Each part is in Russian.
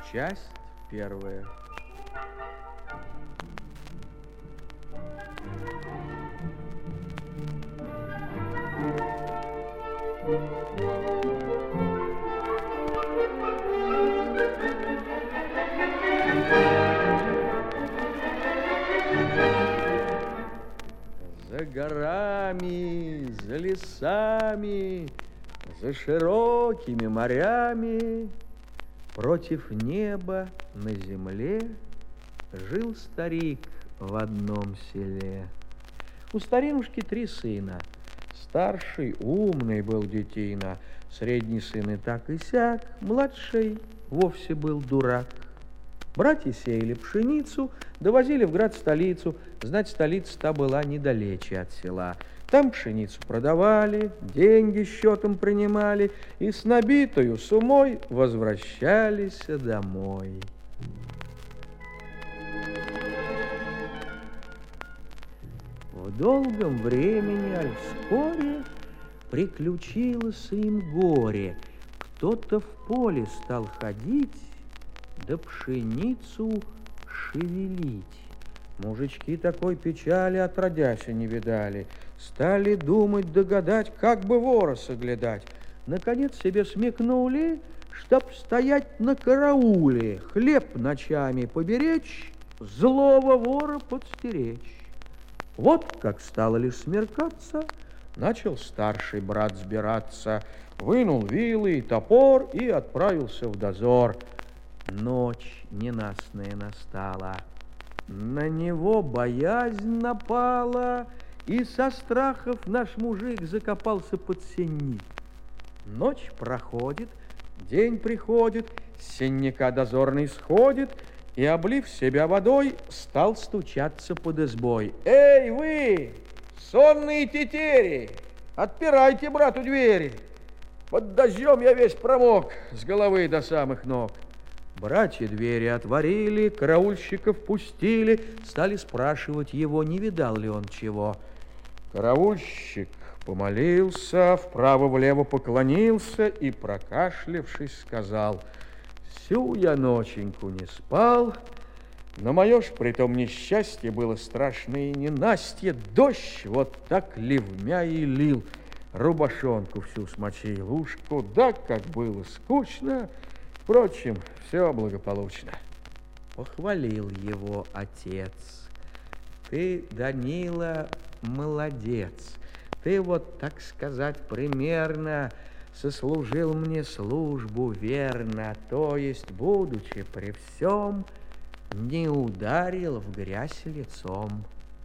Часть первая. За горами, за лесами, за широкими морями, против неба на земле жил старик в одном селе. У старинушки 3 сына. Старший умный был детина, средний сын и так и сяк, младший вовсе был дурак. Братья сеяли пшеницу, довозили в град-столицу. Знать, столица та была недалече от села. Там пшеницу продавали, деньги счетом принимали и с набитою сумой возвращались домой. В долгом времени, аль вскоре, приключилось им горе. Кто-то в поле стал ходить, да пшеницу шевелить. Мужички такой печали отродяся не видали. Стали думать, догадать, как бы вора соглядать. Наконец себе смекнули, чтоб стоять на карауле, хлеб ночами поберечь, злого вора подстеречь. Вот как стало лишь смеркаться, начал старший брат сбираться, вынул вилы и топор и отправился в дозор. Ночь ненастная настала, на него боязнь напала, и со страхов наш мужик закопался под сенник. Ночь проходит, день приходит, с сенника дозорный сходит и, облив себя водой, стал стучаться под избой. «Эй, вы, сонные тетери, отпирайте брату двери! Под дождем я весь промок с головы до самых ног». Братья двери отворили, караульщиков пустили, стали спрашивать его, не видал ли он чего. Караульщик помолился, вправо-влево поклонился и, прокашлявшись, сказал: «Всю я ноченьку не спал, но мое ж притом несчастье было страшное и ненастье. Дождь вот так ливмя и лил, рубашонку всю смочил. Уж куда как было скучно, впрочем, все благополучно». Похвалил его отец: «Ты, Данила, молодец. Ты вот, так сказать, примерно сослужил мне службу верно, то есть, будучи при всем, не ударил в грязь лицом».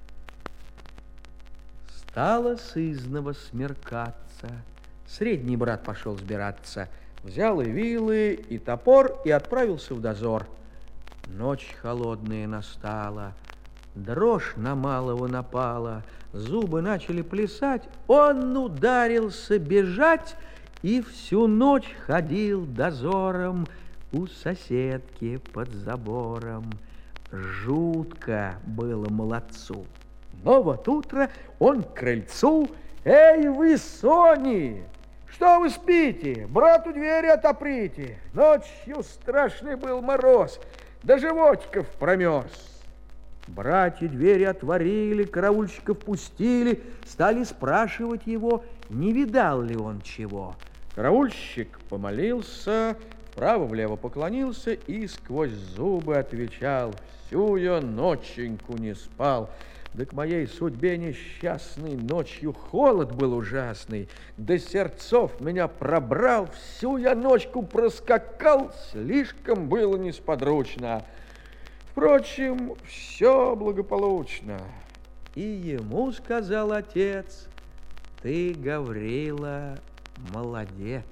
Стало сызнова смеркаться. Средний брат пошел сбираться, взял и вилы, и топор, и отправился в дозор. Ночь холодная настала, дрожь на малого напала, зубы начали плясать, он ударился бежать и всю ночь ходил дозором у соседки под забором. Жутко было молодцу. Но вот утро он к крыльцу: «Эй, вы, сони! Что вы спите? Брату двери отоприте! Ночью страшный был мороз, до животиков промерз». Братья двери отворили, караульщиков пустили, стали спрашивать его, не видал ли он чего. Караульщик помолился, вправо-влево поклонился и сквозь зубы отвечал: «Всю я ноченьку не спал. Да к моей судьбе несчастной ночью холод был ужасный, до сердцов меня пробрал, всю я ночку проскакал, слишком было несподручно. Впрочем, все благополучно». И ему сказал отец: «Ты, Гаврила, молодец».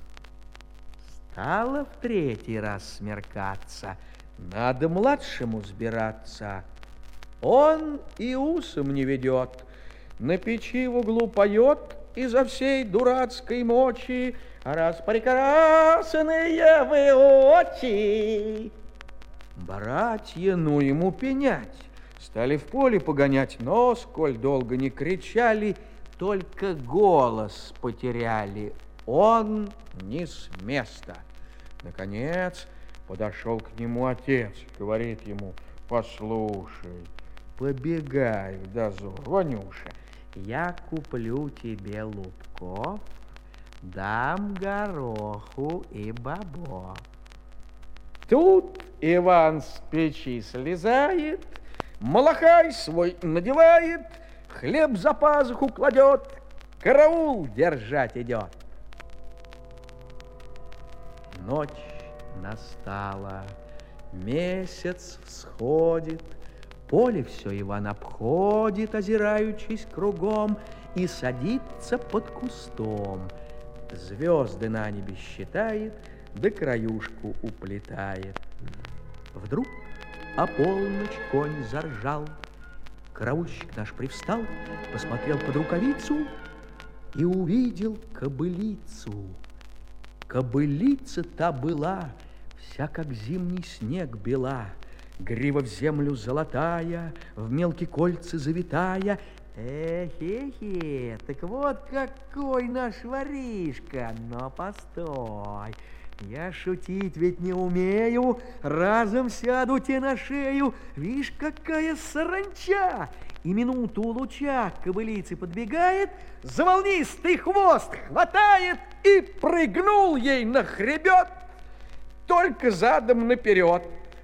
Стало в 3-й раз смеркаться, надо младшему сбираться. Он и усом не ведет, на печи в углу поет изо всей дурацкой мочи: «А раз прекрасные вы очи». Братья, ну ему пенять, стали в поле погонять, но, сколь долго не кричали, только голос потеряли. Он не с места. Наконец, Подошел к нему отец, говорит ему: послушай, побегай в дозор, Ванюша, я куплю тебе лубков, дам гороху и бобов. Тут Иван с печи слезает, малахай свой надевает, хлеб за пазуху кладет, караул держать идет. Ночь настала, месяц всходит, поле все Иван обходит, озираючись кругом, и садится под кустом. Звезды на небе считает, да краюшку уплетает. Вдруг о полночь конь заржал. Караульщик наш привстал, посмотрел под рукавицу и увидел кобылицу. Кобылица та была, вся как зимний снег бела, грива в землю золотая, в мелкие кольца завитая. Эхе-хе, так вот какой наш воришка, но постой, я шутить ведь не умею, разом сяду тебе на шею, вишь, какая саранча! И минуту у луча к кобылице подбегает, за волнистый хвост хватает и прыгнул ей на хребет, только задом наперед.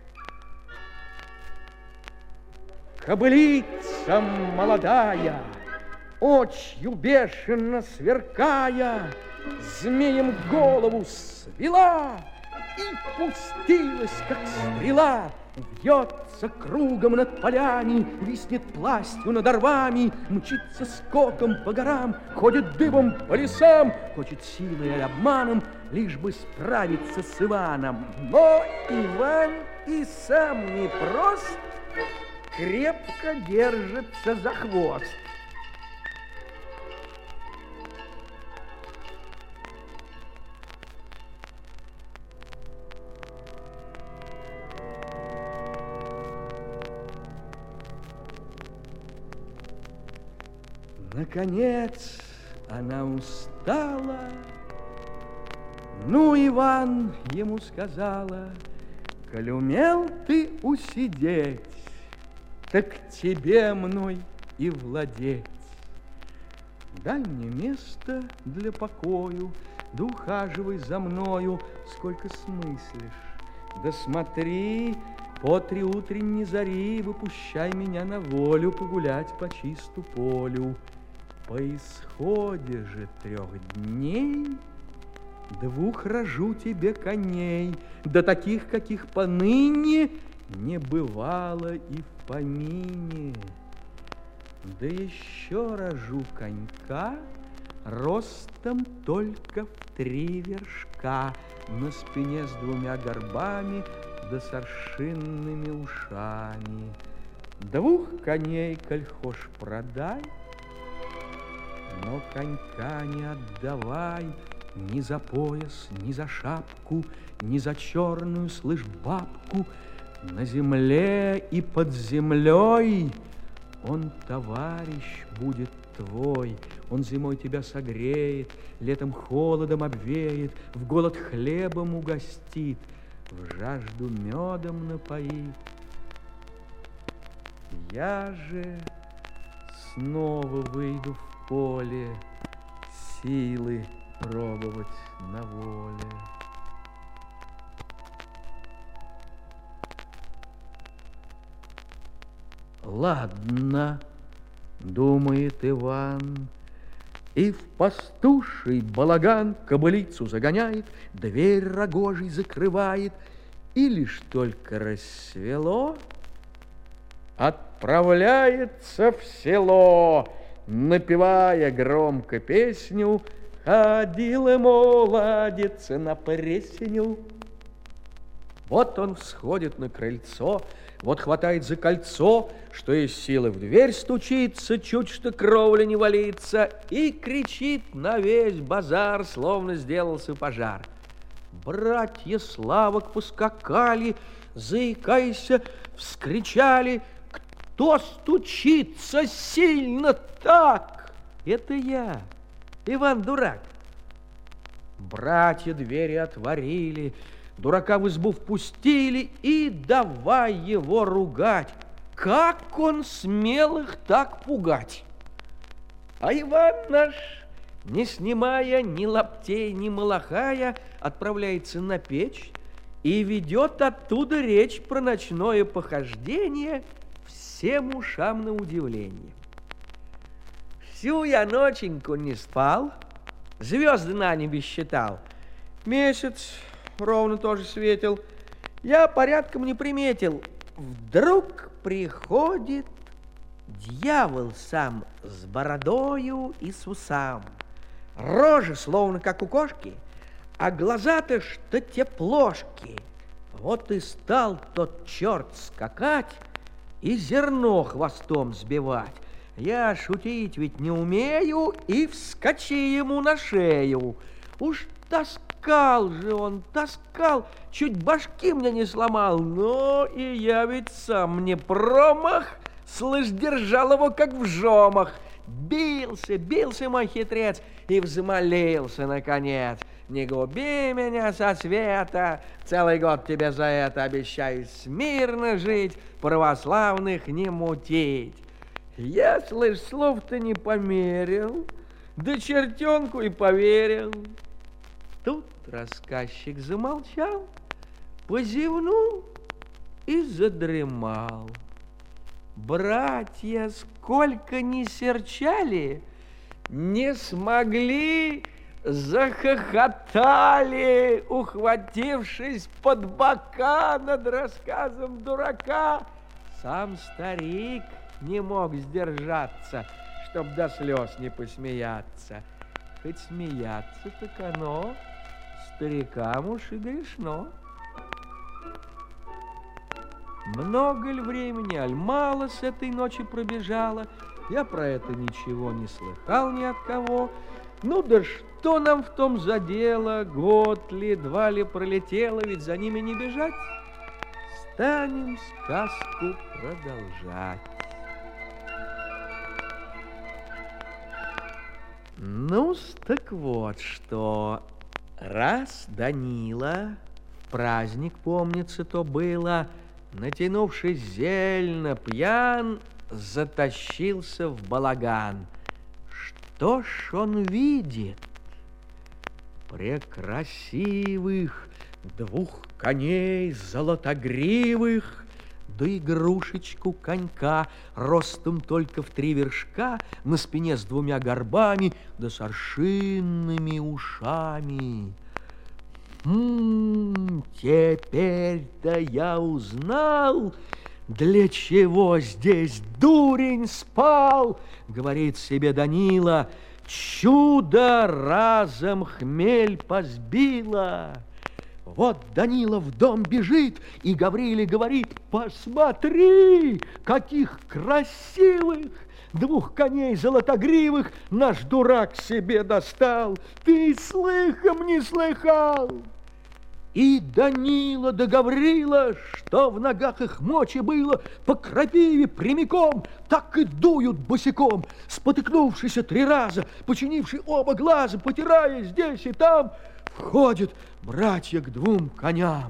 Кобылица молодая, очью бешено сверкая, змеем голову свела и пустилась, как стрела, вьется кругом над полями, виснет пластью над орвами, мчится скоком по горам, ходит дыбом по лесам, хочет силой и обманом, лишь бы справиться с Иваном. Но Иван и сам непрост, крепко держится за хвост. Наконец она устала. Ну, Иван ему сказала: коль умел ты усидеть, так тебе мной и владеть. Дай мне место для покою, да ухаживай за мною, сколько смыслишь. Да смотри, по 3 утренней зари выпущай меня на волю погулять по чисту полю. По исходе же 3 дней 2 рожу тебе коней, да таких, каких поныне не бывало и в помине. Да еще рожу конька ростом только в 3 вершка, на спине с 2 горбами да с аршинными ушами. 2 коней, коль хошь, продай, но конька не отдавай ни за пояс, ни за шапку, ни за черную, слышь, бабку. На земле и под землей он товарищ будет твой. Он зимой тебя согреет, летом холодом обвеет, в голод хлебом угостит, в жажду медом напоит. Я же снова выйду в поле, силы пробовать на воле. Ладно, думает Иван, и в пастуший балаган кобылицу загоняет, дверь рогожей закрывает, и лишь только рассвело, отправляется в село, напевая громко песню: ходил молодец на пресню. Вот он всходит на крыльцо, вот хватает за кольцо, что из силы в дверь стучится, чуть что кровля не валится, и кричит на весь базар, словно сделался пожар. Братья Славок поскакали, заикаясь, вскричали: кто стучится сильно так? Это я, Иван Дурак. Братья двери отворили, Дурака в избу впустили и давай его ругать. Как он смел их так пугать? А Иван наш, не снимая ни лаптей, ни малахая, отправляется на печь и ведет оттуда речь про ночное похождение всем ушам на удивление. Всю я ноченьку не спал, звезды на небе считал. Месяц ровно тоже светил. Я порядком не приметил. Вдруг приходит дьявол сам с бородою и с усам. Рожа словно как у кошки, а глаза-то что теплошки. Вот и стал тот черт скакать и зерно хвостом сбивать. Я шутить ведь не умею, и вскочи ему на шею. Уж таскал же он, таскал, чуть башки мне не сломал, но и я ведь сам не промах, слышь, держал его как в жомах. Бился, бился мой хитрец и взмолился наконец. Не губи меня со света, целый год тебе за это обещаю смирно жить, православных не мутить. Я, слышь, слов-то не померил, да чертенку и поверил. Тут рассказчик замолчал, позевнул и задремал. Братья, сколько ни серчали, не смогли, захохотали, ухватившись под бока над рассказом дурака. Сам старик не мог сдержаться, чтоб до слез не посмеяться. Хоть смеяться, так оно старикам уж и грешно. Много ли времени, аль мало с этой ночи пробежало, я про это ничего не слыхал ни от кого. Ну да что нам в том за дело, год ли, два ли пролетело, ведь за ними не бежать. Станем сказку продолжать. Ну-с, так вот что. Раз Данила, праздник, помнится, то было, натянувшись зельно пьян, затащился в балаган. Что ж он видит? Прекрасивых двух коней золотогривых, да игрушечку конька, ростом только в 3 вершка, на спине с 2 горбами, да с аршинными ушами. Теперь-то я узнал, для чего здесь дурень спал, говорит себе Данила. Чудо разом хмель позбило. Вот Данила в дом бежит, и Гавриле говорит: посмотри, каких красивых 2 коней золотогривых наш дурак себе достал. Ты слыхом не слыхал? И Данила да Гаврила, что в ногах их мочи было, по крапиве прямиком так и дуют босиком, спотыкнувшись 3 раза, починивши оба глаза, потирая здесь и там, входят братья к 2 коням.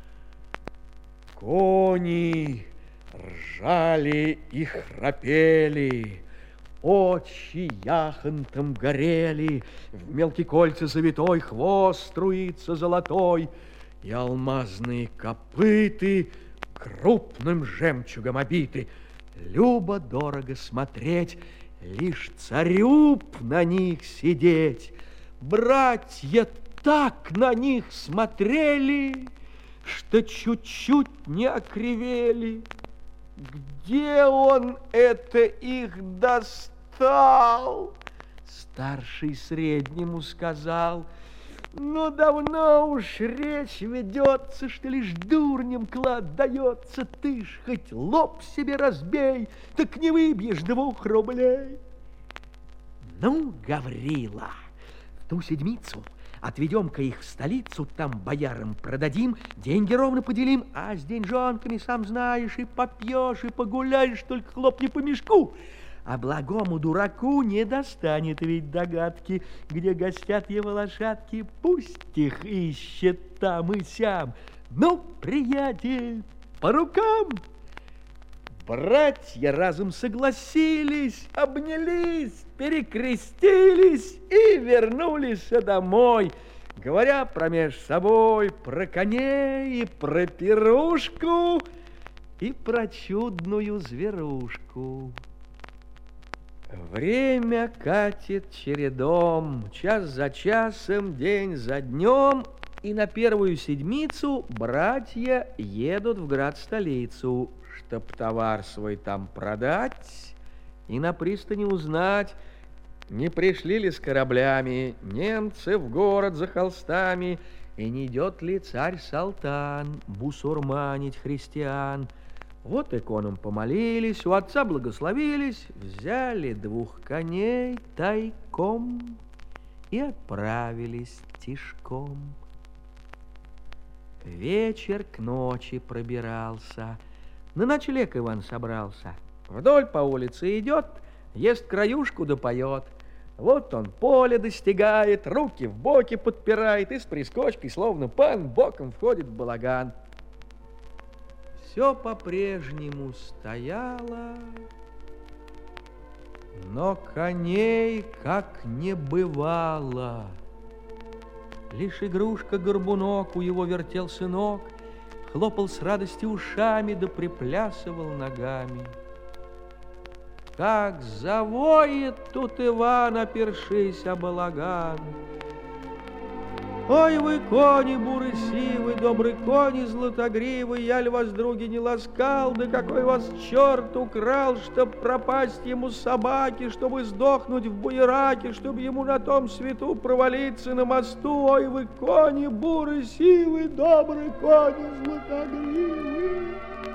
Кони ржали и храпели, очи яхонтом горели, в мелкие кольца завитой хвост струится золотой, и алмазные копыты крупным жемчугом обиты. Любо-дорого смотреть, лишь царю б на них сидеть. Братья так на них смотрели, что чуть-чуть не окривели. Где он это их достал? Старший среднему сказал: ну, давно уж речь ведется, что лишь дурням клад дается. Ты ж хоть лоб себе разбей, так не выбьешь 2 рублей. Ну, Гаврила, в ту седмицу отведем-ка их в столицу, там боярам продадим, деньги ровно поделим, а с деньжонками, сам знаешь, и попьешь, и погуляешь, только хлопни по мешку. а благому дураку не достанет ведь догадки, где гостят его лошадки, пусть их ищет там и сям. Ну, приятель, по рукам! Братья разом согласились, обнялись, перекрестились и вернулись домой, говоря промеж собой про коней и про пирушку и про чудную зверушку. Время катит чередом, час за часом, день за днем, и на первую седмицу братья едут в град-столицу, чтоб товар свой там продать и на пристани узнать, не пришли ли с кораблями немцы в город за холстами, и не идет ли царь-салтан бусурманить христиан. Вот иконам помолились, у отца благословились, взяли 2 коней тайком и отправились тишком. Вечер к ночи пробирался, на ночлег Иван собрался. Вдоль по улице идет, ест краюшку да поет. Вот он поле достигает, руки в боки подпирает и с прискочкой, словно пан, боком входит в балаган. Все по-прежнему стояло, но коней как не бывало. Лишь игрушка-горбунок у его вертел сынок, хлопал с радости ушами да приплясывал ногами. Как завоет тут Иван, опершись о балаган. Ой, вы, кони буры-сивы, добрый кони златогривый, я ли вас, други, не ласкал, да какой вас черт украл, чтоб пропасть ему собаки, чтобы сдохнуть в буераке, чтоб ему на том свету провалиться на мосту. Ой, вы, кони буры-сивы, добрый кони златогривый.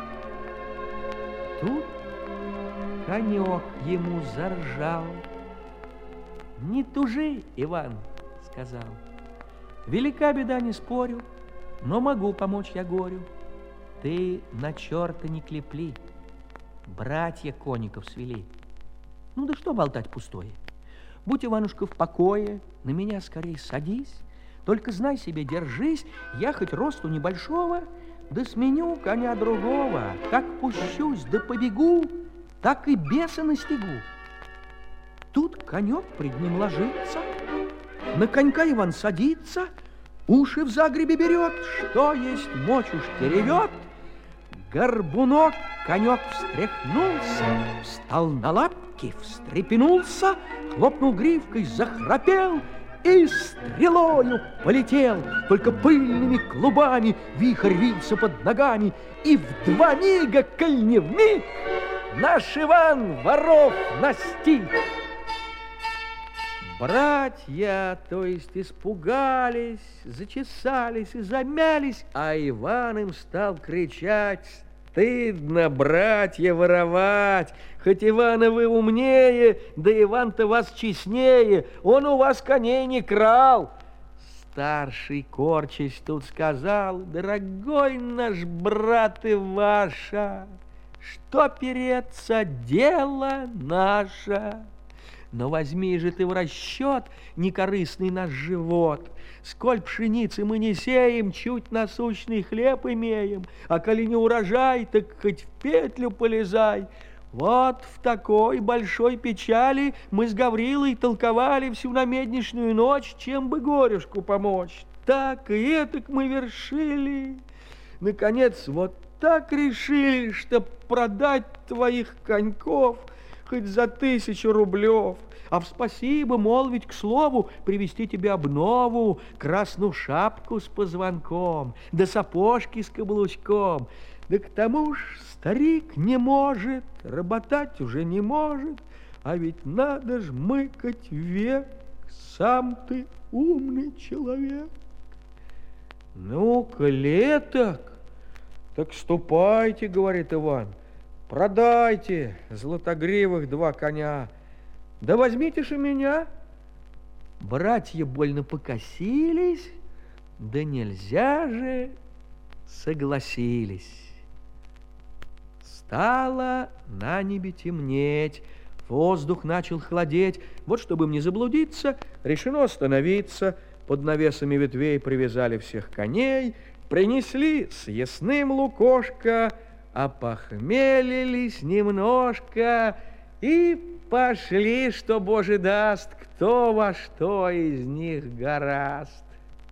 Тут конек ему заржал. Не тужи, Иван, сказал. Велика беда, не спорю, но могу помочь я горю. Ты на черта не клепли, братья конников свели. Ну да что болтать пустое? Будь, Иванушка, в покое, на меня скорей садись. Только знай себе, держись, я хоть росту небольшого, да сменю коня другого. Как пущусь да побегу, так и беса настигу. Тут конек пред ним ложится, на конька Иван садится, уши в загребе берет, что есть мочь уж теревет. Горбунок конек встряхнулся, встал на лапки, встрепенулся, хлопнул гривкой, захрапел и стрелою полетел. Только пыльными клубами вихрь вился под ногами, и в 2 мига, коль не вмиг, наш Иван воров настиг. Братья, то есть, испугались, зачесались и замялись, а Иван им стал кричать: стыдно, братья, воровать, хоть Ивана вы умнее, да Иван-то вас честнее, он у вас коней не крал. Старший, корчась, тут сказал: дорогой наш брат Иваша, что переться, дело наше. Но возьми же ты в расчет некорыстный наш живот. Сколь пшеницы мы не сеем, чуть насущный хлеб имеем, а коли не урожай, так хоть в петлю полезай. Вот в такой большой печали мы с Гаврилой толковали всю намедничную ночь, чем бы горюшку помочь. Так и этак мы вершили. Наконец, вот так решили, что продать твоих коньков хоть за 1000 рублев, а в спасибо молвить к слову, привезти тебе обнову, красную шапку с позвонком, да сапожки с каблучком. Да к тому ж старик не может, работать уже не может, а ведь надо ж мыкать век, сам ты умный человек. Ну-ка, леток, так ступайте, говорит Иван, продайте златогривых 2 коня, да возьмите ж и меня. Братья больно покосились, да нельзя же, согласились. Стало на небе темнеть, Воздух начал холодеть. Вот, чтобы им не заблудиться, решено остановиться. Под навесами ветвей привязали всех коней, принесли съестным лукошко, опохмелились немножко и пошли, что Боже даст, кто во что из них гораст.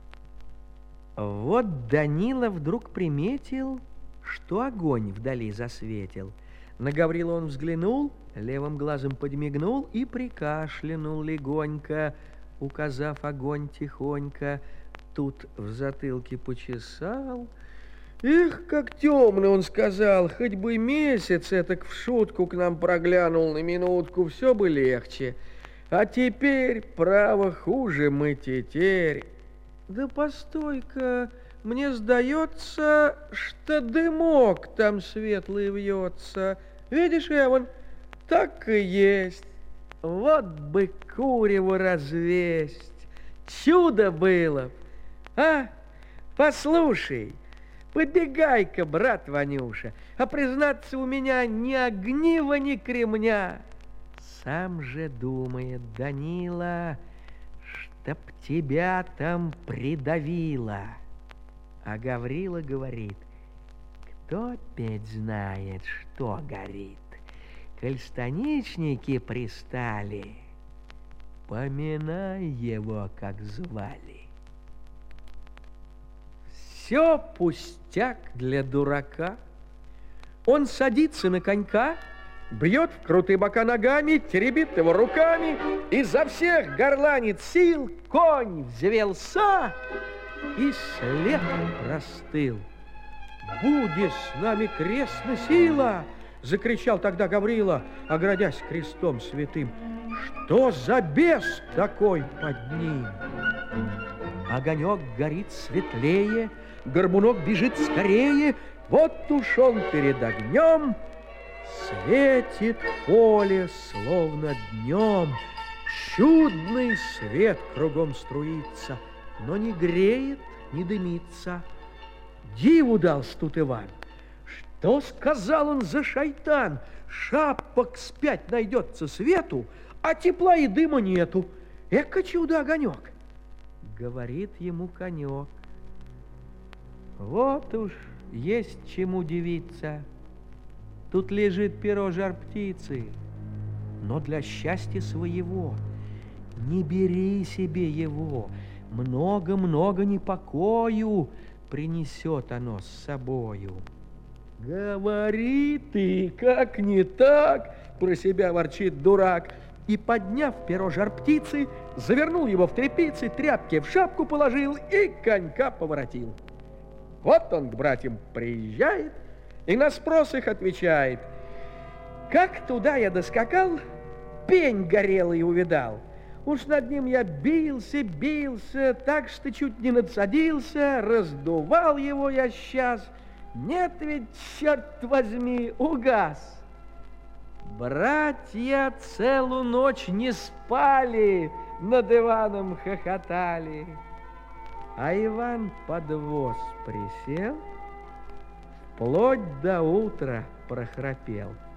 Вот Данила вдруг приметил, что огонь вдали засветил. На Гаврила он взглянул, левым глазом подмигнул и прикашлянул легонько, указав огонь тихонько. Тут в затылке почесал. Эх, как темно, он сказал, хоть бы месяц этак в шутку к нам проглянул на минутку, все бы легче. А теперь, право, хуже мы теперь. Да постой-ка, мне сдается, что дымок там светлый вьется. Видишь, Эван, так и есть. Вот бы курево развесть. Чудо было. А, послушай, побегай-ка, брат Ванюша, а признаться, у меня ни огнива, ни кремня. Сам же думает Данила, чтоб тебя там придавило. А Гаврила говорит, кто опять знает, что горит. Коль станичники пристали, поминай его, как звали. Все пустяк для дурака. Он садится на конька, бьет в крутые бока ногами, теребит его руками, изо всех горланит сил, конь взвелся и след простыл. «Будет с нами крестная сила!» — закричал тогда Гаврила, оградясь крестом святым. «Что за бес такой под ним?» Огонек горит светлее, горбунок бежит скорее. Вот уж он перед огнем, светит поле, словно днем. Чудный свет кругом струится, но не греет, не дымится. Диву дался тут Иван. Что сказал он за шайтан? Шапок спять найдется свету, а тепла и дыма нету. Эка чудо-огонек! Говорит ему конек. Вот уж есть чему удивиться. Тут лежит перо жар-птицы, но для счастья своего не бери себе его. Много-много непокою принесет оно с собою. Говори ты, как не так, про себя ворчит дурак. И, подняв перо жар-птицы, завернул его в тряпицы, тряпки в шапку положил и конька поворотил. Вот он к братьям приезжает и на спрос их отвечает. Как туда я доскакал, пень горелый увидал. Уж над ним я бился, так что чуть не надсадился, раздувал его я сейчас. Нет ведь, черт возьми, угас. Братья целую ночь не спали, над Иваном хохотали. А Иван под воз присел, вплоть до утра прохрапел.